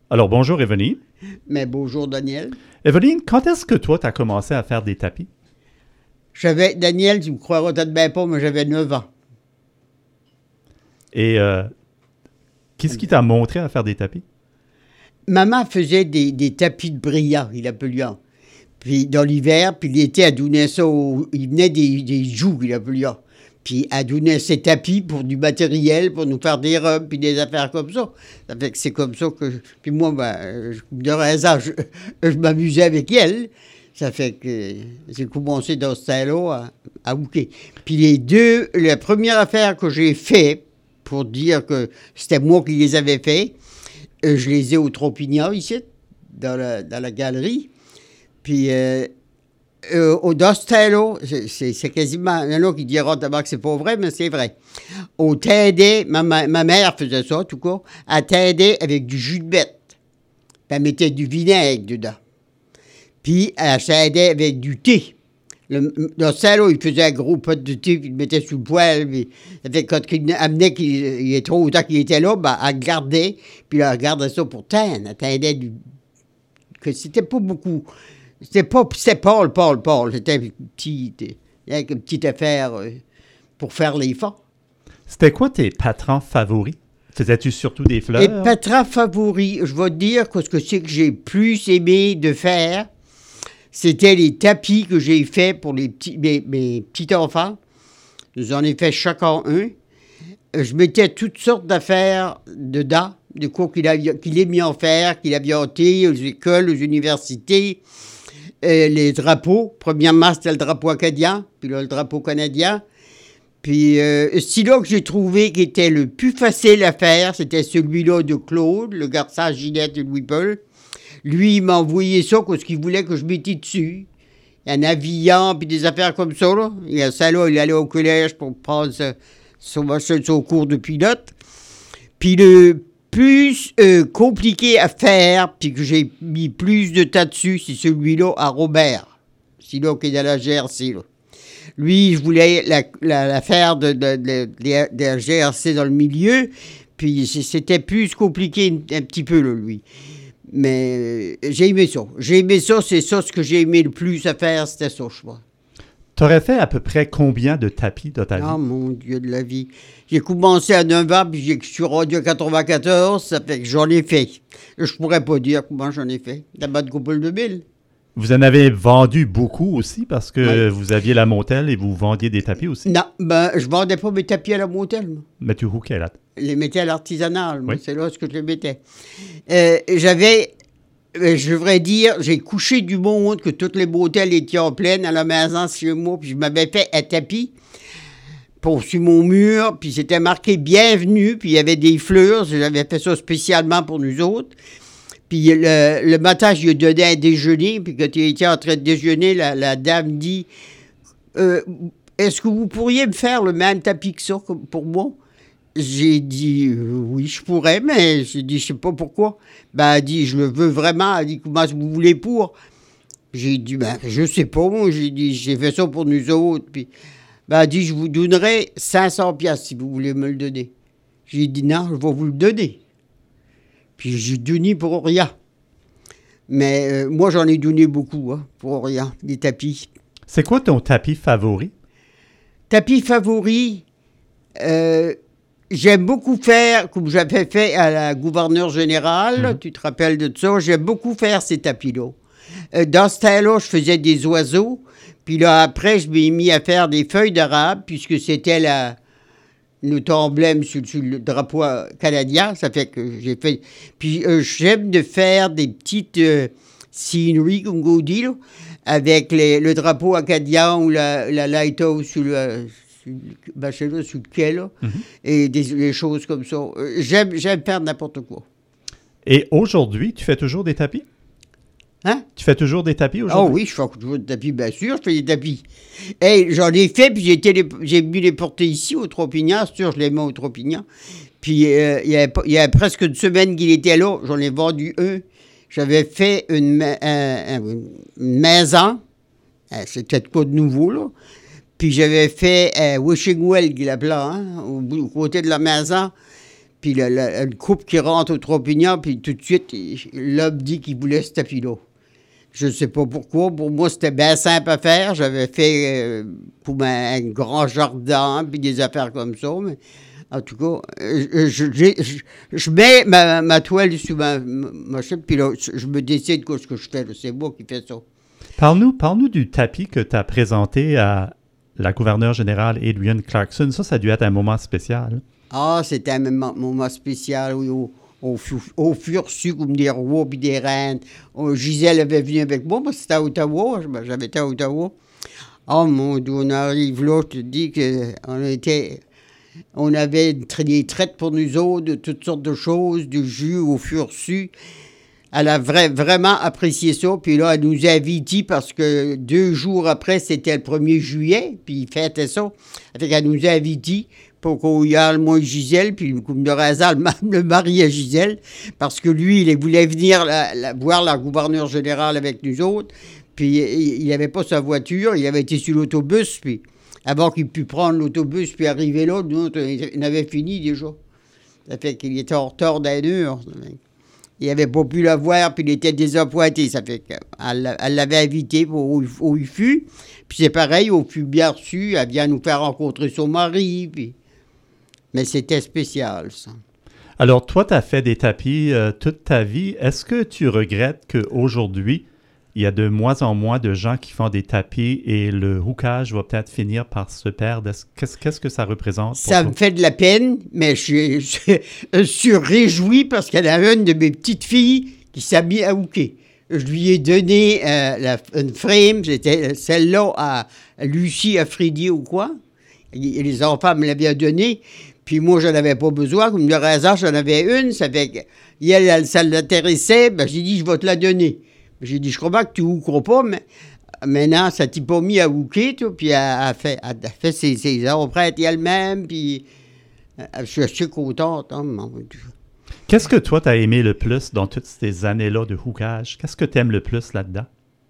Alors, bonjour Evelyne. Mais bonjour, Daniel. Evelyne, quand est-ce que toi, tu as commencé à faire des tapis? Daniel, tu me croiras peut-être bien pas, mais j'avais 9 ans. Et qu'est-ce qui t'a montré à faire des tapis? Maman faisait des tapis de brillant, il appelait. Puis dans l'hiver, puis l'été, elle donnait ça, il venait des jougs, il appelait. Puis elle donnait ses tapis pour du matériel, pour nous faire des robes, puis des affaires comme ça. Ça fait que c'est comme ça que... Puis moi, de raison, je m'amusais avec elle. Ça fait que j'ai commencé dans ce style-là à hooker. Puis la première affaire que j'ai fait, pour dire que c'était moi qui les avais fait, je les ai au Tropignan, ici, dans la galerie. Puis, dans ce style-là, c'est quasiment... Il y en a qui diront d'abord que c'est pas vrai, mais c'est vrai. Au Tindé, ma mère faisait ça, en tout cas. Elle Tindé avec du jus de bête. Puis elle mettait du vinaigre dedans. Puis elle s'aidait avec du thé. Dans ce style-là, il faisait un gros pot de thé, puis il le mettait sous le poêle. Puis, quand il amenait qu'il est trop autant qu'il était là, ben, elle gardait, puis elle regardait ça pour teindre. Elle teindait que c'était pas beaucoup. C'était Paul. C'était une petite affaire pour faire les fonds. C'était quoi tes patrons favoris? Faisais-tu surtout des fleurs? Les patrons favoris, je vais te dire que ce que c'est que j'ai plus aimé de faire, c'était les tapis que j'ai faits pour mes petits-enfants. J'en ai fait chacun un. Je mettais toutes sortes d'affaires dedans, de quoi qu'il ait mis en faire, qu'il avait ôté aux écoles, aux universités. Les drapeaux. Premièrement, c'était le drapeau acadien, puis là, le drapeau canadien. Puis, celui-là que j'ai trouvé qui était le plus facile à faire, c'était celui-là de Claude, le garçon à Ginette et Louis-Paul. Lui, il m'a envoyé ça parce qu'il voulait que je mettais dessus. Un avion, puis des affaires comme ça, là. Il y a ça, là, il allait au collège pour prendre son cours de pilote. Puis le plus compliqué à faire, puis que j'ai mis plus de temps dessus, c'est celui-là à Robert. Celui-là qui est dans la GRC, là. Lui, je voulais la faire de la GRC dans le milieu, puis c'était plus compliqué un petit peu, là, lui. Mais j'ai aimé ça. C'est ça ce que j'ai aimé le plus à faire, c'était ça, je crois. T'aurais fait à peu près combien de tapis dans ta vie? Oh mon Dieu de la vie. J'ai commencé à 9 ans, puis je suis rendu à 94, ça fait que j'en ai fait. Je pourrais pas dire comment j'en ai fait. D'abord de couple de 1000. Vous en avez vendu beaucoup aussi parce que Oui. vous aviez la montelle et vous vendiez des tapis aussi? Non, je vendais pas mes tapis à la montelle, moi. Mais tu hookais là. Je les mettais à l'artisanal, moi. Oui. C'est là ce que je les mettais. Je devrais dire, j'ai couché du monde que toutes les motels étaient en pleine à la maison chez moi, puis je m'avais fait un tapis sur mon mur, puis c'était marqué « Bienvenue », puis il y avait des fleurs, j'avais fait ça spécialement pour nous autres. Puis le matin, je lui ai donné un déjeuner, puis quand il était en train de déjeuner, la dame dit est-ce que vous pourriez me faire le même tapis que ça pour moi? J'ai dit oui, je pourrais, mais j'ai dit je sais pas pourquoi. Ben, elle dit je le veux vraiment. Elle dit comment vous voulez pour? J'ai dit je sais pas, moi. J'ai dit j'ai fait ça pour nous autres. Puis elle dit je vous donnerai 500 piastres si vous voulez me le donner. J'ai dit non, je vais vous le donner. Puis j'ai donné pour rien. Mais moi, j'en ai donné beaucoup, pour rien, des tapis. C'est quoi ton tapis favori? Tapis favori, j'aime beaucoup faire, comme j'avais fait à la gouverneure générale, tu te rappelles de ça, j'aime beaucoup faire ces tapis-là. Dans ce temps-là, je faisais des oiseaux, puis là, après, je m'ai mis à faire des feuilles d'arabe, puisque c'était notre emblème sur le drapeau canadien, ça fait que j'ai fait... Puis j'aime de faire des petites sceneries, comme on dit, là, avec le drapeau acadien ou la lighthouse sur le quai, là, et des choses comme ça. J'aime faire n'importe quoi. Et aujourd'hui, tu fais toujours des tapis? Hein? Tu fais toujours des tapis aujourd'hui? Oh oui, je fais toujours des tapis, bien sûr, je fais des tapis. Hey, j'en ai fait, puis j'ai vu les porter ici, au Tropignan, c'est sûr, je les mets au Tropignan. Puis il y a presque une semaine qu'il était là, j'en ai vendu un. J'avais fait une maison, c'était quoi de nouveau, là. Puis j'avais fait Wishing Well, qu'il appelait, au côté de la maison. Puis une couple qui rentre au Trois-Pignons, puis tout de suite, l'homme dit qu'il voulait ce tapis-là. Je ne sais pas pourquoi. Pour moi, c'était bien simple à faire. J'avais fait pour un grand jardin, puis des affaires comme ça. Mais en tout cas, je mets ma toile sur ma chaîne, puis là, je me décide ce que je fais. C'est moi qui fais ça. Parle-nous du tapis que tu as présenté à la gouverneure générale Adrienne Clarkson. Ça a dû être un moment spécial. Ah, c'était un moment spécial, oui, au fur su comme des rois puis des reines. Gisèle avait venu avec moi, parce que c'était à Ottawa. J'avais été à Ottawa. Oh mon Dieu, on arrive là, je te dis on avait des traites pour nous autres, de toutes sortes de choses, du jus au fur su. Elle a vraiment apprécié ça. Puis là, elle nous a invités parce que 2 jours après, c'était le 1er juillet, puis il fêtait ça. Fait qu'elle nous a invités pour qu'on y aille, moi et Gisèle, puis comme de hasard, le mari à Gisèle, parce que lui, il voulait venir voir la gouverneure générale avec nous autres, puis il n'avait pas sa voiture, il avait été sur l'autobus, puis avant qu'il puisse prendre l'autobus, puis arriver là, nous, on avait fini déjà. Ça fait qu'il était en retard d'1 heure. Il n'avait pas pu la voir, puis il était désappointé. Ça fait qu'elle l'avait invité au IFU. Puis c'est pareil, au FU bien reçu, elle vient nous faire rencontrer son mari. Puis... Mais c'était spécial, ça. Alors, toi, tu as fait des tapis toute ta vie. Est-ce que tu regrettes qu'aujourd'hui, il y a de moins en moins de gens qui font des tapis et le hookage va peut-être finir par se perdre? Qu'est-ce que ça représente pour ça toi? me fait de la peine, mais je suis réjoui parce qu'il y en a une de mes petites filles qui s'est mise à hooker. Je lui ai donné une frame, c'était celle-là à Lucie, à Freddy ou quoi. Les enfants me l'avaient donnée, puis moi, je n'en avais pas besoin. Comme de hasard, j'en avais une, ça fait qu'elle, ça l'intéressait, ben, j'ai dit, je vais te la donner. J'ai dit, je crois pas que tu hookeras pas, mais maintenant, ça t'est pas mis à hooker, toi, puis elle a fait ses empreintes elle-même, puis je suis assez contente. Hein, Qu'est-ce que toi, t'as aimé le plus dans toutes ces années-là de hookage? Qu'est-ce que t'aimes le plus là-dedans?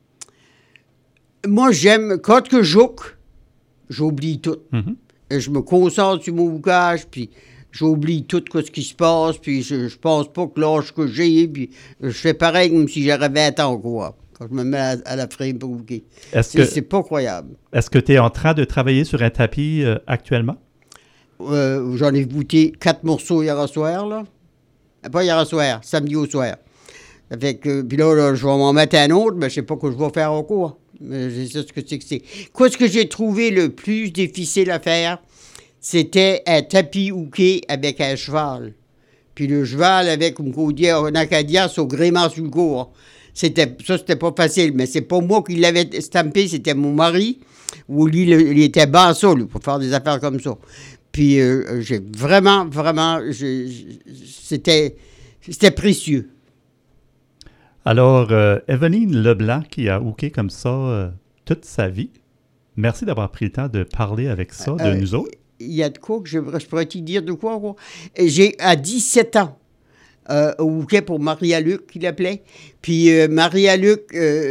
Moi, j'aime, quand que j'hook, j'oublie tout. Mm-hmm. Je me concentre sur mon hookage, puis j'oublie tout ce qui se passe, puis je pense pas que l'âge que j'ai, puis je fais pareil comme si j'avais 20 ans, quoi, quand je me mets à la frame pour hooker. C'est pas croyable. Est-ce que tu es en train de travailler sur un tapis actuellement? J'en ai goûté 4 morceaux hier soir, là. Pas hier soir, samedi au soir. Ça fait que, puis là, je vais m'en mettre un autre, mais je sais pas que je vais faire encore. Mais je sais ce que c'est. Quoi, ce que j'ai trouvé le plus difficile à faire, c'était un tapis hooké avec un cheval. Puis le cheval avec, comme on dit en acadien, son gréement sur le corps. C'était pas facile, mais c'est pas moi qui l'avais stampé, c'était mon mari, où lui, il était basso, lui, pour faire des affaires comme ça. Puis j'ai vraiment, c'était précieux. Alors, Evelyne Leblanc, qui a hooké comme ça toute sa vie, merci d'avoir pris le temps de parler avec ça de nous autres. Il y a de quoi que je pourrais te dire de quoi? J'ai, à 17 ans, hooké pour Maria-Luc, qu'il appelait. Puis Maria-Luc,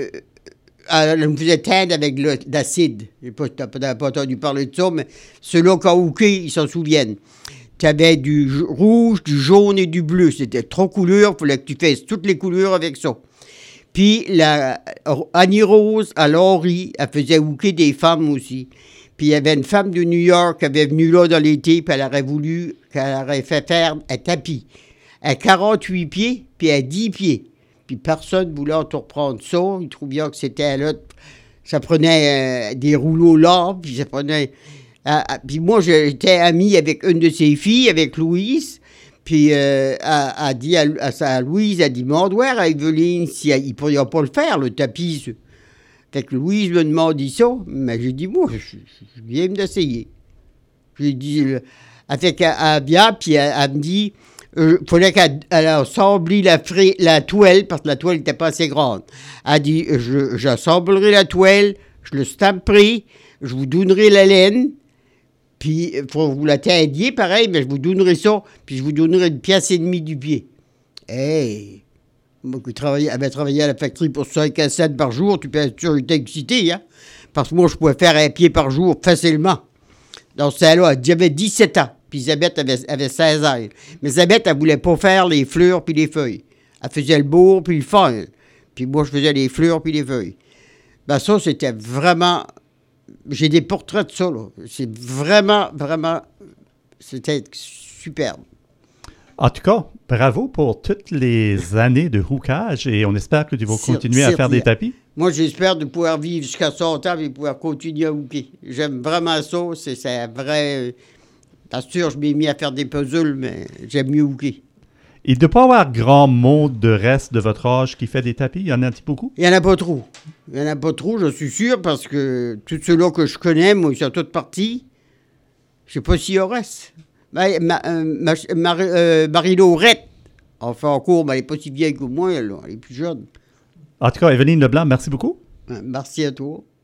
elle me faisait teindre avec l'acide. Tu n'as pas entendu parler de ça, mais ceux-là qui ont hooké, ils s'en souviennent. Tu avais du rouge, du jaune et du bleu. C'était 3 couleurs. Il fallait que tu fasses toutes les couleurs avec ça. Puis Annie Rose, à Laurie, elle faisait hooker des femmes aussi. Puis il y avait une femme de New York qui avait venu là dans l'été, puis qu'elle aurait fait faire un tapis à 48 pieds, puis à 10 pieds. Puis personne ne voulait entreprendre ça. Ils trouvaient que c'était là. Ça prenait des rouleaux là, puis ça prenait... puis moi, j'étais ami avec une de ses filles, avec Louise. Puis elle a dit à Louise, elle a dit, demande à Evelyne si il ne pourrait pas le faire, le tapis. Fait que Louise me demandait ça, mais j'ai dit, moi, je viens d'essayer. J'ai dit, elle fait qu'elle vient, puis elle me dit, il fallait qu'elle assemble la toile, parce que la toile n'était pas assez grande. Elle dit, j'assemblerai la toile, je le stamperai, je vous donnerai la laine, puis il faut vous la teindiez, pareil, mais je vous donnerai ça, puis je vous donnerai 1,5 pièce du pied. Hey! Moi qui avait travaillé à la factorie pour 5 à 7 par jour, tu peux être sûr que j'étais excité, hein? Parce que moi, je pouvais faire 1 pied par jour facilement. Dans ce temps-là, j'avais 17 ans. puis Isabelle avait 16 ans. Mais Isabelle, elle voulait pas faire les fleurs puis les feuilles. Elle faisait le bourg puis le fond. Puis moi, je faisais les fleurs puis les feuilles. Ben ça, c'était vraiment... J'ai des portraits de ça, là. C'est vraiment, vraiment... C'était superbe. En tout cas, bravo pour toutes les années de hookage et on espère que tu vas continuer à faire des tapis. Moi, j'espère de pouvoir vivre jusqu'à 100 ans et pouvoir continuer à hooker. J'aime vraiment ça. C'est vrai... Bien sûr, je m'ai mis à faire des puzzles, mais j'aime mieux hooker. Il ne doit pas y avoir grand monde de reste de votre âge qui fait des tapis. Il y en a beaucoup? Il n'y en a pas trop. Il n'y en a pas trop, je suis sûr, parce que tous ceux-là que je connais, moi, ils sont tous partis. Je ne sais pas s'il y en reste. Marie-Laurette, enfin encore, mais elle n'est pas si vieille que moi, elle est plus jeune. En tout cas, Evelyne Leblanc, merci beaucoup. Merci à toi.